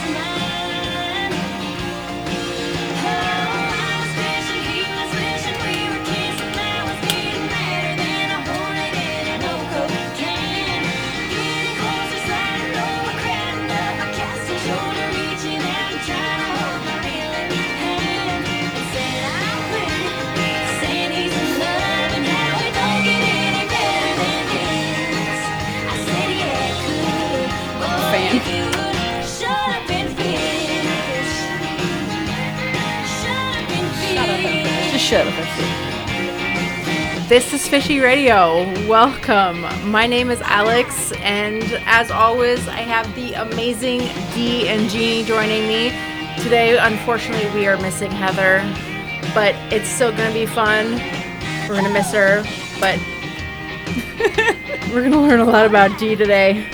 Shut up. This is Fishy Radio. Welcome. My name is Alex, and as always, I have the amazing Dee and Jeannie joining me. Today, unfortunately, we are missing Heather, but it's still going to be fun. We're going to miss her, but we're going to learn a lot about Dee today.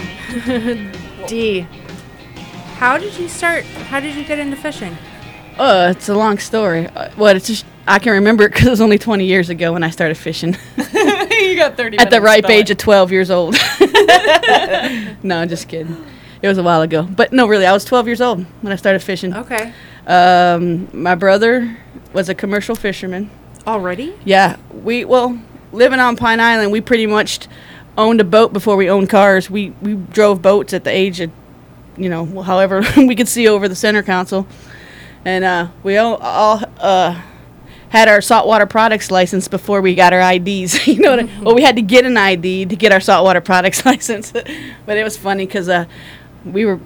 Dee, how did you get into fishing? It's a long story. It's just I can remember it because it was only 20 years ago when I started fishing. You got 30 At the ripe age of 12 years old. No, just kidding. It was a while ago. But no, really, I was 12 years old when I started fishing. Okay. My brother was a commercial fisherman. Already? Yeah. Living on Pine Island, we pretty much owned a boat before we owned cars. We drove boats at the age of, however we could see over the center console. And we all had our saltwater products license before we got our IDs. Well, we had to get an ID to get our saltwater products license. But it was funny because we were,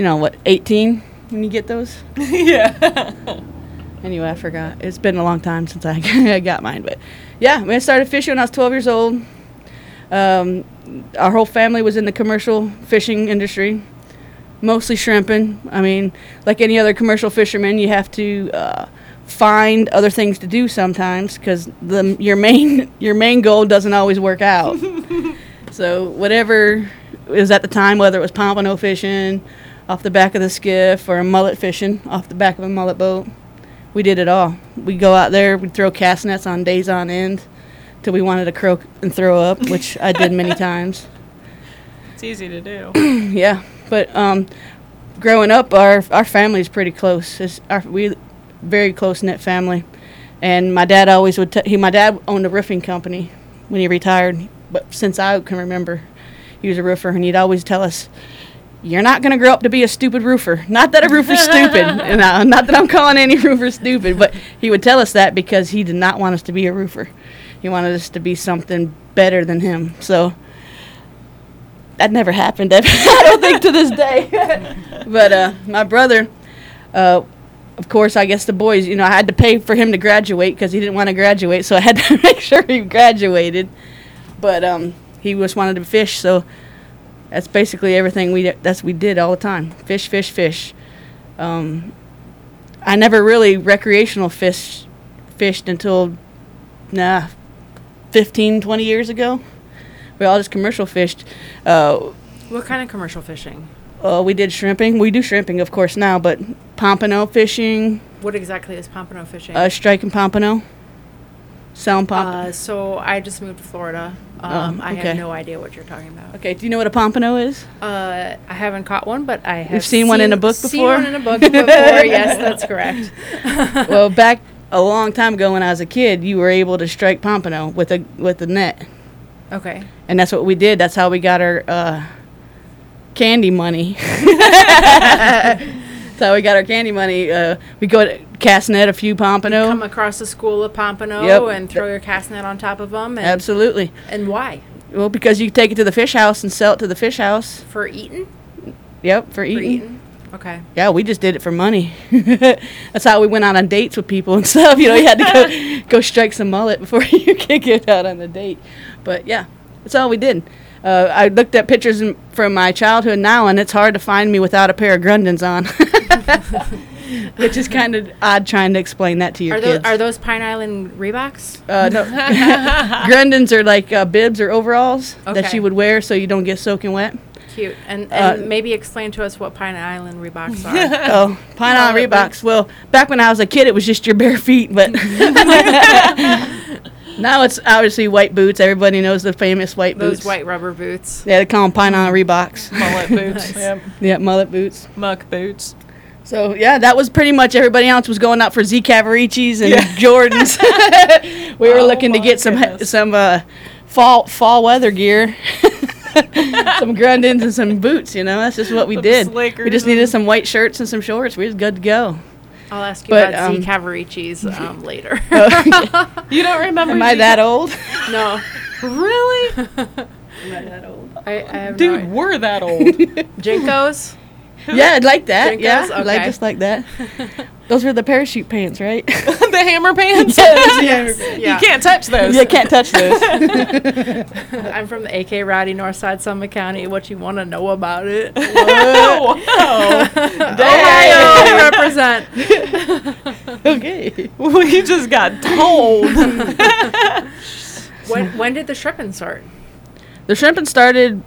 18 when you get those? Yeah. Anyway, I forgot. It's been a long time since I got mine. But, yeah, I started fishing when I was 12 years old. Our whole family was in the commercial fishing industry, mostly shrimping. I mean, like any other commercial fisherman, you have to find other things to do sometimes because your main goal doesn't always work out. So whatever it was at the time, whether it was pompano fishing off the back of the skiff or mullet fishing off the back of a mullet boat, we did it all. We'd go out there, we'd throw cast nets on days on end till we wanted to croak and throw up, which I did many times. It's easy to do. Yeah, but growing up, our family's pretty close. We very close-knit family. And my dad always would my dad owned a roofing company when he retired, but since I can remember, he was a roofer, and he'd always tell us, you're not going to grow up to be a stupid roofer. Not that a roofer's stupid, not that I'm calling any roofer stupid, but he would tell us that because he did not want us to be a roofer. He wanted us to be something better than him. So that never happened, I don't think, to this day. But my brother, of course, I guess the boys, I had to pay for him to graduate because he didn't want to graduate, so I had to make sure he graduated. But he just wanted to fish, so that's basically everything we did all the time. Fish, fish, fish. I never really recreational fished until 15, 20 years ago. We all just commercial fished. What kind of commercial fishing? We did shrimping. We do shrimping, of course, now, but pompano fishing. What exactly is pompano fishing? Striking pompano. Selling pompano. So I just moved to Florida. I have no idea what you're talking about. Okay, do you know what a pompano is? I haven't caught one, but I have You've seen one in a book before? Seen one in a book before, yes, that's correct. Well, back a long time ago when I was a kid, you were able to strike pompano with a net. Okay. And that's what we did. That's how we got our candy money. That's how we got our candy money. We go to cast net a few pompano. Come across a school of pompano and throw your cast net on top of them. And absolutely. And why? Well, because you take it to the fish house and sell it to the fish house. For eating? Yep, for eating. Okay. Yeah, we just did it for money. That's how we went out on dates with people and stuff. You had to go strike some mullet before you could get out on the date. But yeah, that's all we did. I looked at pictures from my childhood now, and it's hard to find me without a pair of Grundens on. Which is kind of odd trying to explain that to your kids. Are those Pine Island Reeboks? No. Grundens are like bibs or overalls that you would wear so you don't get soaking wet. Cute. And maybe explain to us what Pine Island Reeboks are. Oh, Pine Island Reeboks. Well, back when I was a kid, it was just your bare feet, but now it's obviously white boots. Everybody knows the famous white boots. Those white rubber boots. Yeah, they call them Pine Island Reeboks. Mullet boots. Nice. Yeah, mullet boots. Muck boots. So yeah, that was pretty much everybody else was going out for Z Cavaricis and Jordans. We were looking to my get goodness. some fall weather gear, some Grundens and some boots. You know, that's just what we Some did. We Slickers just needed some white shirts and some shorts. We was good to go. I'll ask you But, about Z Cavaricis later. You don't remember? Am I that old? No. Really? Am I that old? I have Dude, no we're that old. Jinkos? Yeah, like that. Jinkos? Yeah, Okay. like just like that. Those were the parachute pants, right? The hammer pants? Yes. You Yeah. can't touch those. You can't touch those. I'm from the AK Rowdy Northside Summit County. What you want to know about it? Oh, Ohio represent. Okay. we just got told. When did the shrimping start? The shrimping started,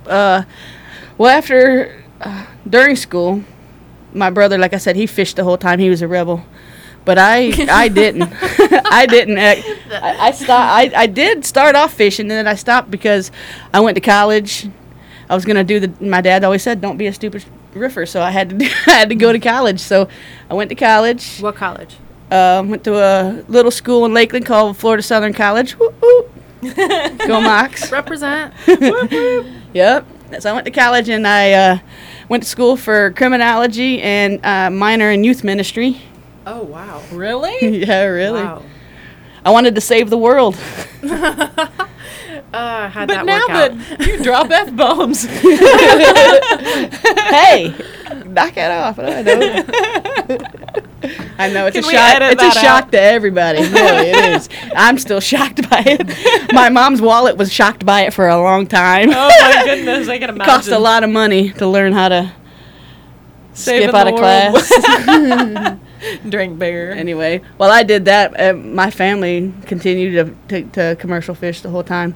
during school. My brother, like I said, he fished the whole time. He was a rebel. But I didn't. I didn't. I did start off fishing, and then I stopped because I went to college. I was going to do my dad always said, don't be a stupid roofer. So I had to go to college. So I went to college. What college? Went to a little school in Lakeland called Florida Southern College. Whoop, whoop. Go Mocs. Represent. Yep. So I went to college, and I went to school for criminology and minor in youth ministry. Oh, wow. Really? Yeah, really. Wow. I wanted to save the world. How'd But that now work out? that you drop F-bombs. Hey, knock it off. I know. I know it's Can a we shock. edit It's a that shock out? to everybody. Really, it is. I'm still shocked by it. My mom's wallet was shocked by it for a long time. Oh my goodness, I can It imagine. cost a lot of money to learn how to Saving skip out the of world. class. Drink beer. Anyway, while I did that, my family continued to commercial fish the whole time.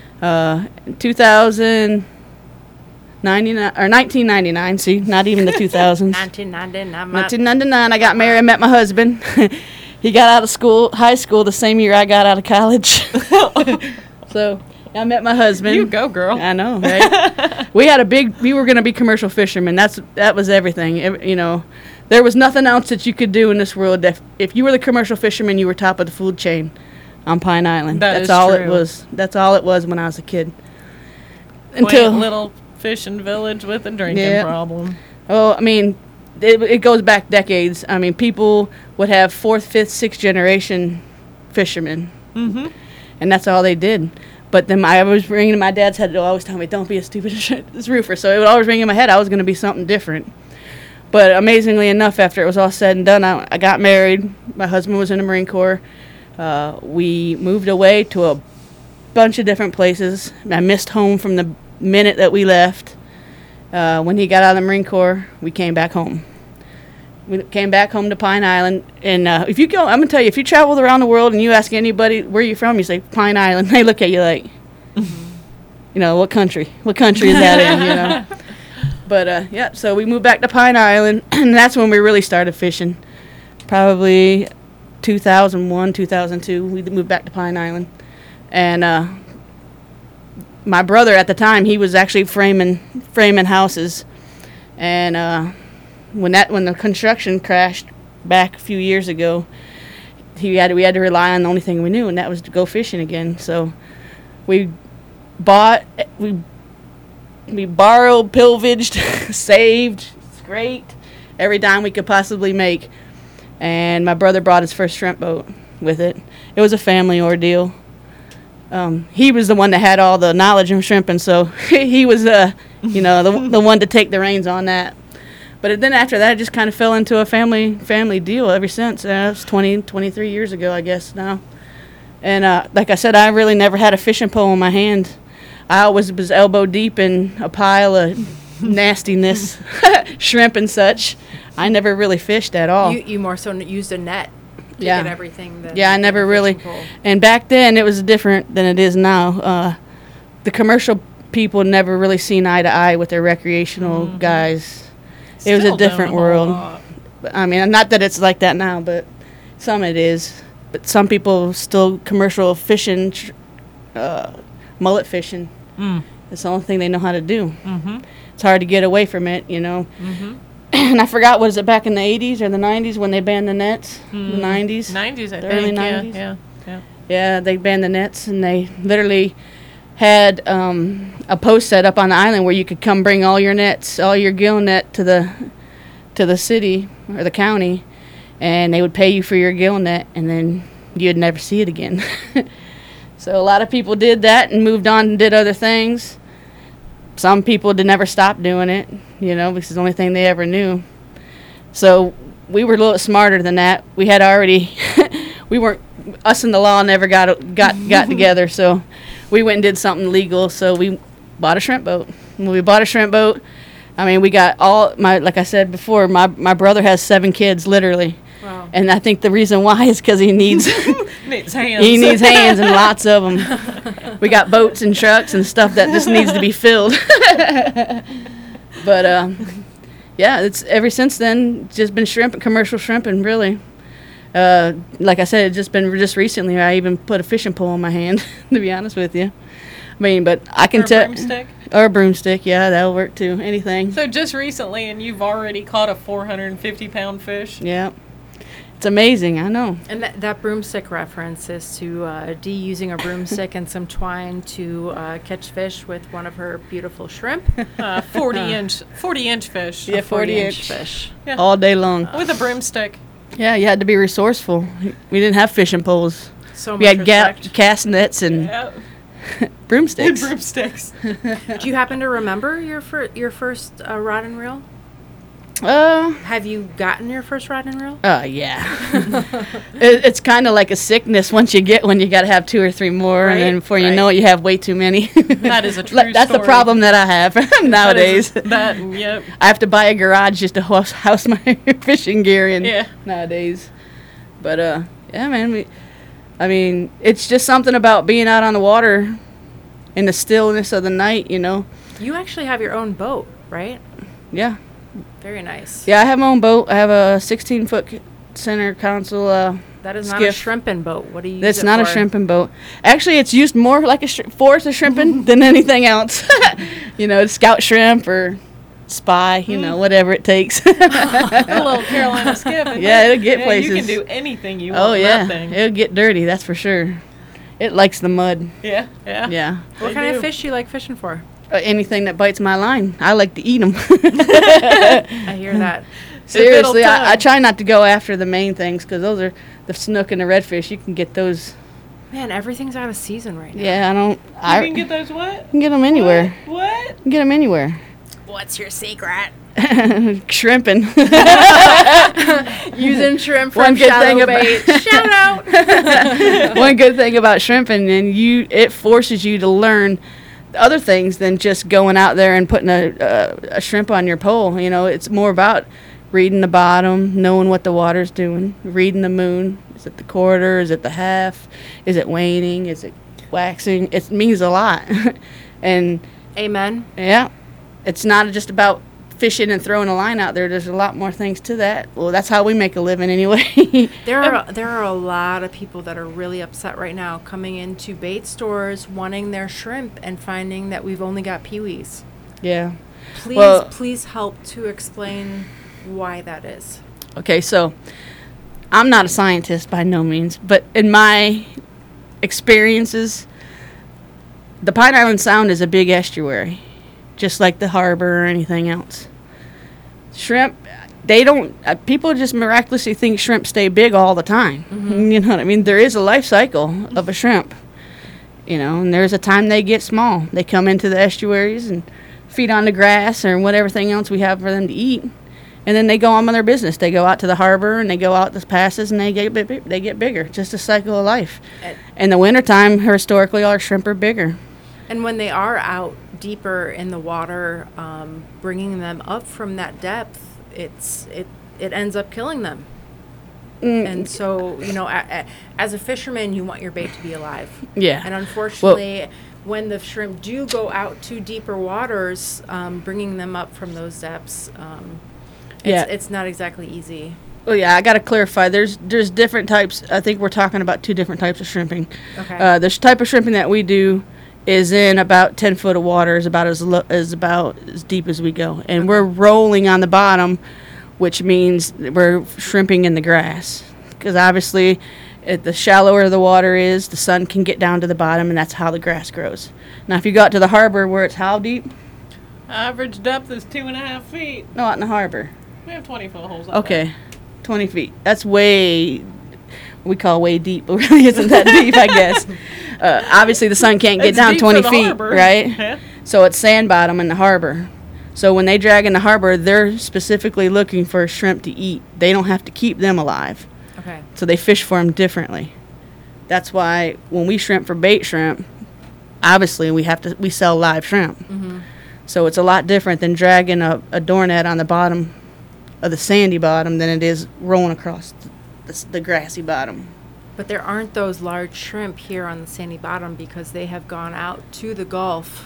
1999. See, not even the 2000s. 1999. 1999, I got married, I met my husband. He got out of high school the same year I got out of college. So I met my husband. You go, girl. I know, right? we were going to be commercial fishermen. That was everything. You know, there was nothing else that you could do in this world. If you were the commercial fisherman, you were top of the food chain on Pine Island. That That's is all it true. was. That's all it was when I was a kid. Quaint little fishing village with a drinking problem. Oh, I mean, it goes back decades. I mean, people would have 4th, 5th, 6th generation fishermen, and that's all they did. But then I was ringing in my dad's head to always tell me, "Don't be a stupid roofer." So it would always ring in my head. I was going to be something different. But amazingly enough, after it was all said and done, I got married. My husband was in the Marine Corps. We moved away to a bunch of different places. I missed home from the minute that we left. When he got out of the Marine Corps, we came back home. We came back home to Pine Island, and if you go, I'm gonna tell you, if you travel around the world and you ask anybody where you from, you say Pine Island, they look at you like, you know, what country is that in, you know? But yeah, so we moved back to Pine Island, and that's when we really started fishing. Probably 2001, 2002, we moved back to Pine Island, and my brother at the time, he was actually framing houses, and when the construction crashed back a few years ago, we had to rely on the only thing we knew, and that was to go fishing again. So we borrowed, pillaged, saved, scraped every dime we could possibly make, and my brother brought his first shrimp boat with it. It was a family ordeal. He was the one that had all the knowledge of shrimping, so he was the one to take the reins on that. But then after that, it just kind of fell into a family deal ever since. It was 23 years ago, I guess, now. And like I said, I really never had a fishing pole in my hand. I always was elbow deep in a pile of nastiness, shrimp and such. I never really fished at all. You more so used a net to Yeah. get everything. Yeah, I never really. fishing pole. And back then, it was different than it is now. The commercial people never really seen eye to eye with their recreational guys. It was a Still different don't a whole world. lot. I mean, not that it's like that now, but some it is. But some people still commercial fishing, mullet fishing. It's the only thing they know how to do. It's hard to get away from it, you know. and I forgot, was it back in the 80s or the 90s when they banned the nets? The 90s? 90s, I think. Early 90s? Yeah. Yeah, they banned the nets, and they literally had a post set up on the island where you could come bring all your nets, all your gill net to the city or the county, and they would pay you for your gill net, and then you'd never see it again. So a lot of people did that and moved on and did other things. Some people did never stop doing it, because it's the only thing they ever knew. So we were a little smarter than that. We had already, us and the law never got together, so we went and did something legal. So we bought a shrimp boat. When we bought a shrimp boat, we got like I said before, my brother has 7 kids, literally. Wow. And I think the reason why is because he needs hands. He needs hands, and lots of them. We got boats and trucks and stuff that just needs to be filled. But it's ever since then just been shrimp, commercial shrimping, really. Like I said, it's just recently I even put a fishing pole in my hand. To be honest with you, but I can tell. Broomstick? Or a broomstick, yeah, that'll work too. Anything. So just recently, and you've already caught a 450-pound fish. Yeah. It's amazing, I know. And that broomstick reference is to Dee using a broomstick and some twine to catch fish with one of her beautiful shrimp. 40-inch fish. Yeah, 40-inch fish. Yeah. All day long. With a broomstick. Yeah, you had to be resourceful. We didn't have fishing poles. So we much had cast nets and broomsticks. Broomsticks. Do you happen to remember your first rod and reel? Have you gotten your first rod and reel? Yeah. It's kind of like a sickness once you get one. You got to have 2 or 3 more, right, and before you know it, you have way too many. That is a true story. That's the problem that I have nowadays. Yep. I have to buy a garage just to house my fishing gear in nowadays. But, yeah, man, it's just something about being out on the water in the stillness of the night, You actually have your own boat, right? Yeah. Very nice. Yeah, I have my own boat. I have a 16-foot center console that is skiff. not a shrimping boat. What do you use That's it not for? a shrimping boat. Actually, it's used more like for the shrimping than anything else. Scout shrimp or spy, whatever it takes. A little Carolina skiff. Yeah, it'll get places. You can do anything you want. Oh, yeah. That thing. It'll get dirty, that's for sure. It likes the mud. Yeah. What kind of fish do you like fishing for? Anything that bites my line. I like to eat them. I hear that. Seriously, I try not to go after the main things because those are the snook and the redfish. You can get those. Man, everything's out of season right now. Yeah, You can get those what? You can get them anywhere. What? You can get them anywhere. What's your secret? Shrimping. Using shrimp from shallow bait. Shout out. One good thing about shrimping, it forces you to learn other things than just going out there and putting a shrimp on your pole. It's more about reading the bottom, knowing what the water's doing, reading the moon. Is it the quarter? Is it the half? Is it waning? Is it waxing? It means a lot. And amen. Yeah. It's not just about fishing and throwing a line out there. There's a lot more things to that. Well, that's how we make a living anyway. There are a lot of people that are really upset right now coming into bait stores wanting their shrimp and finding that we've only got peewees. Yeah. Please help to explain why that is. Okay, so I'm not a scientist by no means, but in my experiences, the Pine Island Sound is a big estuary, just like the harbor or anything else. Shrimp, people just miraculously think shrimp stay big all the time. Mm-hmm. You know what I mean? There is a life cycle of a shrimp, and there's a time they get small. They come into the estuaries and feed on the grass or whatever thing else we have for them to eat. And then they go on with their business. They go out to the harbor and they go out the passes and they get bigger. Just a cycle of life. In the wintertime, historically, our shrimp are bigger. And when they are out deeper in the water, bringing them up from that depth, it ends up killing them. And so, as a fisherman, you want your bait to be alive. Yeah. And unfortunately, when the shrimp do go out to deeper waters, bringing them up from those depths, it's not exactly easy. Well, yeah, I got to clarify. There's different types. I think we're talking about 2 different types of shrimping. Okay. The type of shrimping that we do is in about 10 foot of water, is about as deep as we go. And we're rolling on the bottom, which means we're shrimping in the grass. Because obviously, the shallower the water is, the sun can get down to the bottom, and that's how the grass grows. Now, if you go out to the harbor where it's how deep? Average depth is 2.5 feet. No, out in the harbor. We have 20-foot holes out Okay, there. 20 feet. That's we call way deep, but really isn't that deep, I guess. Obviously, the sun can't get down 20 feet, harbor. Right? Yeah. So it's sand bottom in the harbor. So when they drag in the harbor, they're specifically looking for shrimp to eat. They don't have to keep them alive. Okay. So they fish for them differently. That's why when we shrimp for bait shrimp, obviously we sell live shrimp. Mm-hmm. So it's a lot different than dragging a door net on the bottom of the sandy bottom than it is rolling across the grassy bottom. But there aren't those large shrimp here on the sandy bottom because they have gone out to the Gulf.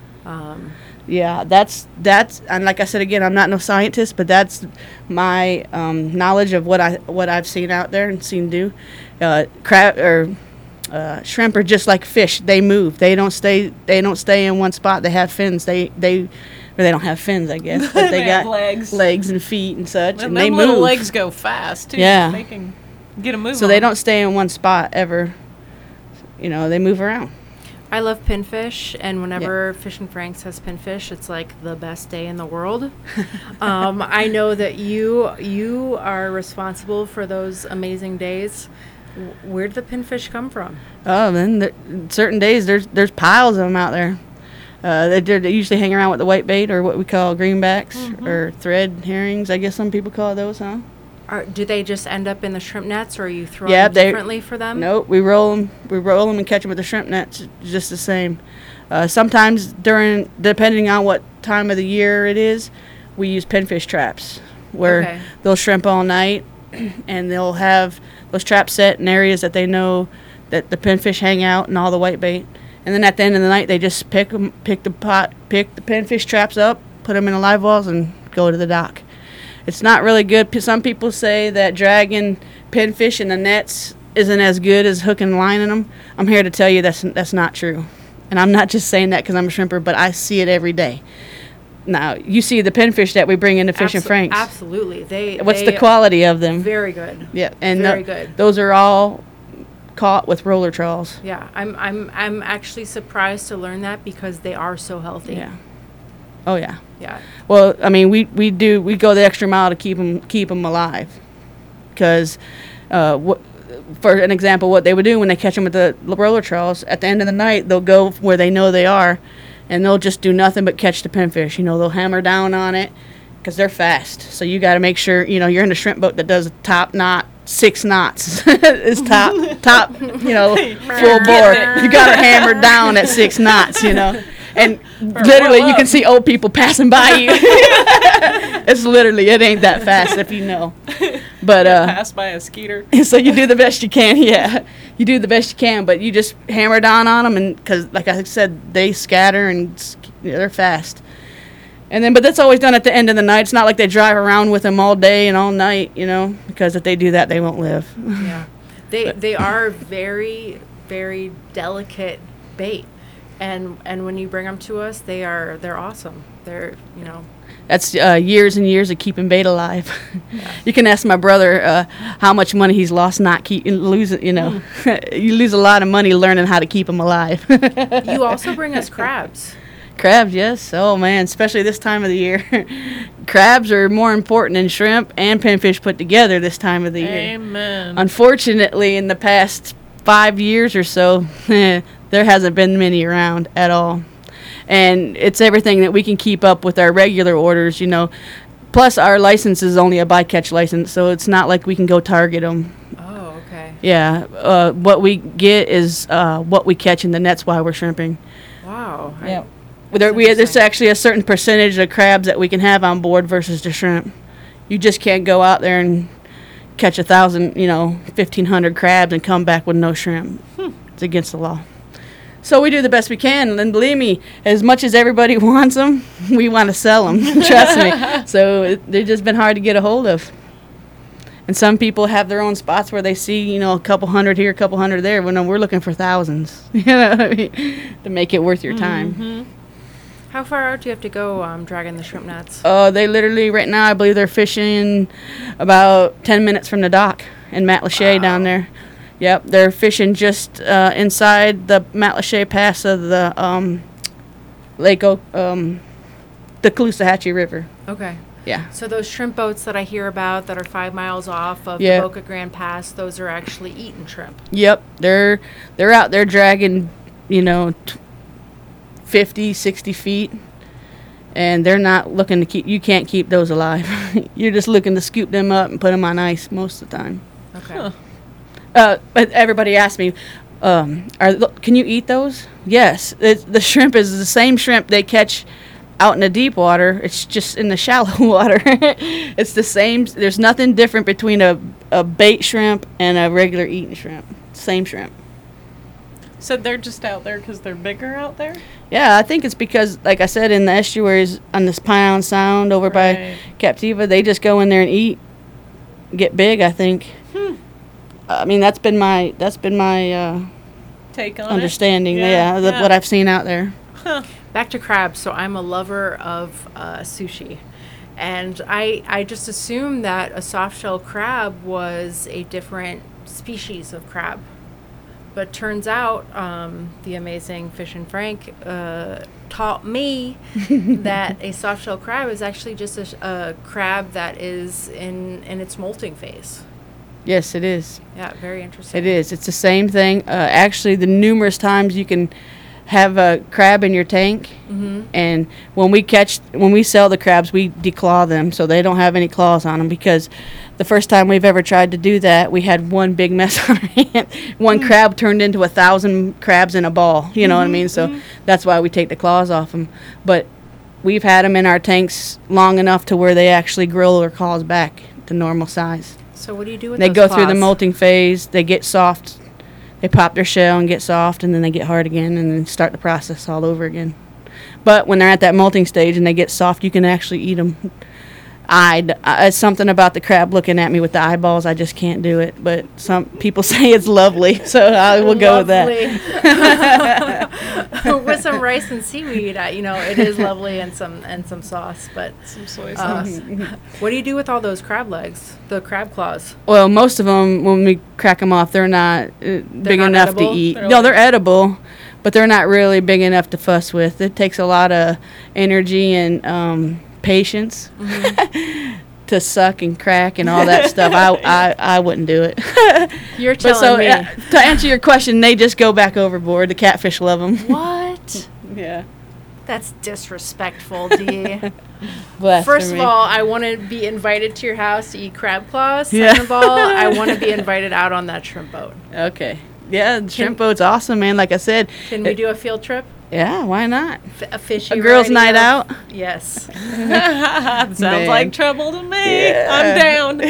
Yeah, that's and like I said again, I'm not no scientist, but that's my knowledge of what I've seen out there and seen do. Crab or shrimp are just like fish; they move. They don't stay in one spot. They have fins. They don't have fins, I guess. But they got legs and feet and such, and they move. Little legs go fast too. Yeah, they can get a move. So they don't stay in one spot ever. They move around. I love pinfish, and whenever Fish and Franks has pinfish, it's like the best day in the world. I know that you are responsible for those amazing days. Where did the pinfish come from? Oh, then certain days there's piles of them out there. They usually hang around with the white bait or what we call greenbacks or thread herrings. I guess some people call those, huh? Do they just end up in the shrimp nets, or are you throwing them differently for them? Nope, we roll them and catch them with the shrimp nets, just the same. Sometimes depending on what time of the year it is, we use pinfish traps where they'll shrimp all night, and they'll have those traps set in areas that they know that the pinfish hang out and all the white bait. And then at the end of the night, they just pick the pinfish traps up, put them in the live wells, and go to the dock. It's not really good. Some people say that dragging pinfish in the nets isn't as good as hooking and lining them. I'm here to tell you that's not true. And I'm not just saying that because I'm a shrimper, but I see it every day. Now, you see the pinfish that we bring into Fish and Franks. Absolutely. What's the quality of them? Very good. Yeah, and very good. Those are all caught with roller trawls. Yeah, I'm actually surprised to learn that because they are so healthy. Yeah. Oh yeah. Yeah. Well, I mean, we go the extra mile to keep them alive, because for an example, what they would do when they catch them with the roller trawls, at the end of the night they'll go where they know they are, and they'll just do nothing but catch the pinfish. They'll hammer down on it because they're fast. So you got to make sure you're in a shrimp boat that does a top knot. 6 knots is top full bore. You got to hammer down at 6 knots, And literally, you can see old people passing by you. It ain't that fast if you know. But passed by a skeeter. So you do the best you can. Yeah, you do the best you can, but you just hammer down on them, and because, like I said, they scatter and they're fast. And then, but that's always done at the end of the night. It's not like they drive around with them all day and all night, because if they do that, they won't live. Yeah, they are very, very delicate bait. And when you bring them to us, they're awesome. They're That's years and years of keeping bait alive. Yeah. You can ask my brother how much money he's lost losing. You lose a lot of money learning how to keep them alive. You also bring us crabs. Crabs, yes. Oh man, especially this time of the year. Crabs are more important than shrimp and pinfish put together this time of the year. Amen. Unfortunately, in the past 5 years or so, there hasn't been many around at all. And it's everything that we can keep up with our regular orders, Plus, our license is only a bycatch license, so it's not like we can go target them. Oh, okay. Yeah. What we get is what we catch in the nets while we're shrimping. Wow. Yeah. There's actually a certain percentage of crabs that we can have on board versus the shrimp. You just can't go out there and catch 1,000, 1,500 crabs and come back with no shrimp. It's against the law. So we do the best we can, and believe me, as much as everybody wants them, we want to sell them. Trust me. So they've just been hard to get a hold of. And some people have their own spots where they see, a couple hundred here, a couple hundred there. When we're looking for thousands, to make it worth your time. Mm-hmm. How far out do you have to go dragging the shrimp nets? They literally, right now, I believe they're fishing about 10 minutes from the dock in Matlacha down there. Yep, they're fishing just inside the Matlacha Pass of the the Caloosahatchee River. Okay. Yeah. So those shrimp boats that I hear about that are 5 miles off of Yeah. the Boca Grande Pass, those are actually eating shrimp. Yep, they're out there dragging, 50, 60 feet, and they're not looking to keep. You can't keep those alive. You're just looking to scoop them up and put them on ice most of the time. Okay. But everybody asks me, can you eat those? Yes. The shrimp is the same shrimp they catch out in the deep water. It's just in the shallow water. It's the same. There's nothing different between a bait shrimp and a regular eating shrimp. Same shrimp. So they're just out there because they're bigger out there? Yeah, I think it's because, like I said, in the estuaries on this Pine Island Sound over by Captiva, they just go in there and eat, get big, I think. I mean, that's been my take on understanding. Yeah. What I've seen out there. Huh. Back to crabs. So I'm a lover of sushi. And I just assumed that a soft-shell crab was a different species of crab. But turns out the amazing Fish and Frank taught me that a soft-shell crab is actually just a crab that is in its molting phase. Yes, it is. Yeah, very interesting. It is. It's the same thing. Actually, the numerous times you can have a crab in your tank, and when we sell the crabs, we declaw them so they don't have any claws on them, because the first time we've ever tried to do that, we had one big mess on our hand. One crab turned into 1,000 crabs in a ball. You know what I mean? So that's why we take the claws off them. But we've had them in our tanks long enough to where they actually grow their claws back to normal size. So what do you do with They those go claws? through the molting phase. They get soft. They pop their shell and get soft, and then they get hard again, and then start the process all over again. But when they're at that molting stage and they get soft, you can actually eat them. It's something about the crab looking at me with the eyeballs. I just can't do it. But some people say it's lovely, so I will go with that. With some rice and seaweed, it is lovely, and some sauce. But some soy sauce. What do you do with all those crab legs, the crab claws? Well, most of them, when we crack them off, they're not big not enough edible? to eat. They're They're edible, but they're not really big enough to fuss with. It takes a lot of energy and patience to suck and crack and all that stuff. I wouldn't do it. You're telling me. To answer your question, they just go back overboard. The catfish love them. What? Yeah. That's disrespectful, Dee. Blasphemy. First of all, I want to be invited to your house to eat crab claws. Second Yeah. of all, I want to be invited out on that shrimp boat. Okay. Yeah, the shrimp boat's awesome, man. Like I said. Can we do a field trip? Yeah, why not? A fishy A girls' radio? night out? Yes. Sounds Man. like trouble to me. Yeah. I'm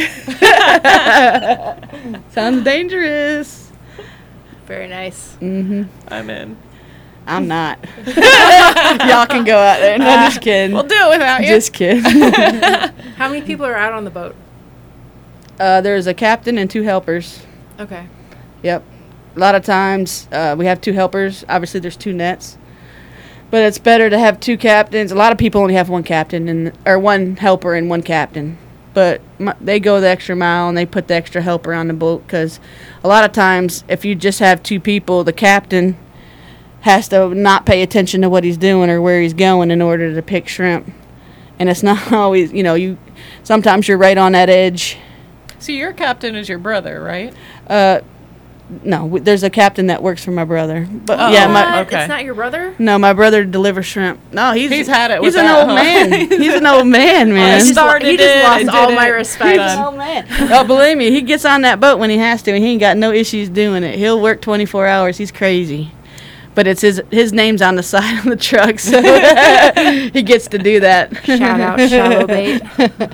down. Sounds dangerous. Very nice. I'm in. I'm not. Y'all can go out there. No, just kidding. We'll do it without you. Just kidding. How many people are out on the boat? There's a captain and 2 helpers. Okay. Yep. A lot of times we have 2 helpers. Obviously, there's 2 nets. But it's better to have 2 captains. A lot of people only have 1 captain or 1 helper and 1 captain. But they go the extra mile and they put the extra helper on the boat, because a lot of times if you just have 2 people, the captain has to not pay attention to what he's doing or where he's going in order to pick shrimp. And it's not always, sometimes you're right on that edge. So your captain is your brother, right? No, there's a captain that works for my brother. But Oh. yeah, What? okay. It's not your brother? no, my brother delivers shrimp. No, He's had it He's with an that, old huh? man. He's an old man, man. He started he just it lost and all did my it. respect. Done. Oh man! Oh, believe me, he gets on that boat when he has to, and he ain't got no issues doing it. He'll work 24 hours. He's crazy, but it's his name's on the side of the truck, so he gets to do that. Shout out Shallow Bait.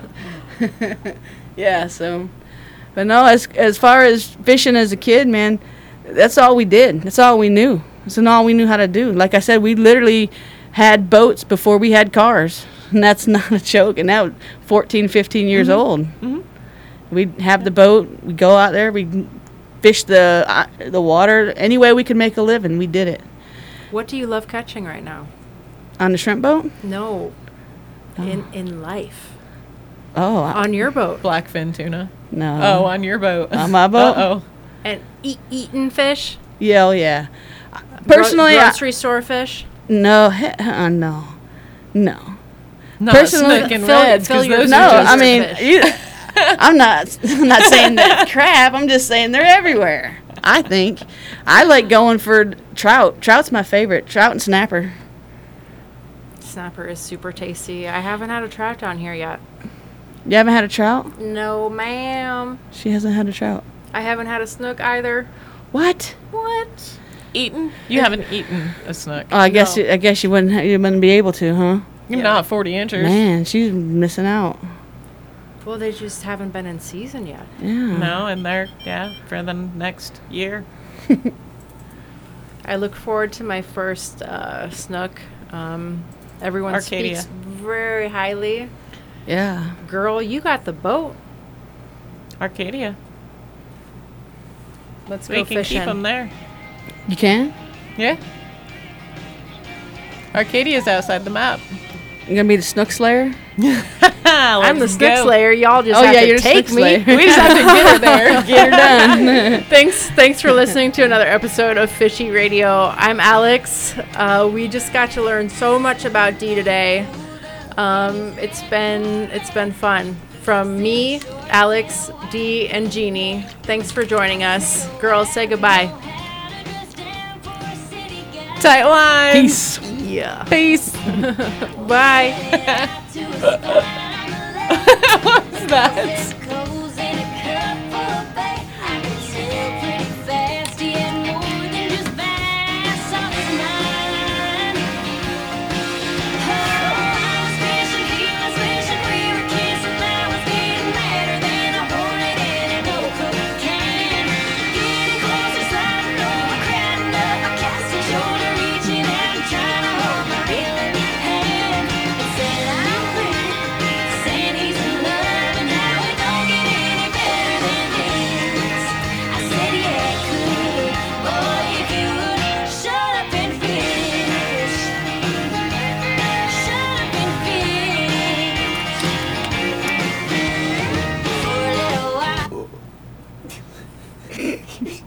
Yeah. So, but no, as far as fishing as a kid, man, that's all we did. That's all we knew. That's all we knew how to do. Like I said, we literally had boats before we had cars. And that's not a joke. And that was 14, 15 years old. We'd have the boat. We'd go out there. We'd fish the water. Any way we could make a living, we did it. What do you love catching right now? On the shrimp boat? No. In life. Oh. On your boat. Blackfin tuna. No. Oh, on your boat. On my boat? Uh-oh. And eating fish? Yeah, oh, yeah. Personally, grocery store fish? No. No. Not Personally, snook and fill- reds, fill 'cause your- those No, are just I mean, fish. I'm not saying that crap. I'm just saying they're everywhere. I think I like going for trout. Trout's my favorite. Trout and snapper. Snapper is super tasty. I haven't had a trout down here yet. You haven't had a trout? No, ma'am. She hasn't had a trout. I haven't had a snook either. What? What? eaten. You haven't eaten a snook. Oh, I guess No. you wouldn't be able to, huh? You're Yeah. not 40 inchers. Man, she's missing out. Well, they just haven't been in season yet. Yeah. No, and they're, for the next year. I look forward to my first snook. Everyone Arcadia. speaks very highly. Yeah. Girl, you got the boat. Arcadia. Let's We go can keep them fishing. there. You can? Yeah. Arcadia's outside the map. You gonna be the snook slayer? I'm the snook slayer. Y'all just Oh, have yeah, to you're the take snook me. slayer. We just have to get her there. Get her done. Thanks for listening to another episode of Fishy Radio. I'm Alex. We just got to learn so much about Dee today. It's been fun. From me, Alex, Dee, and Jeannie. Thanks for joining us. Girls, say goodbye. Tight line. Peace. Yeah. Peace. Bye. What's that?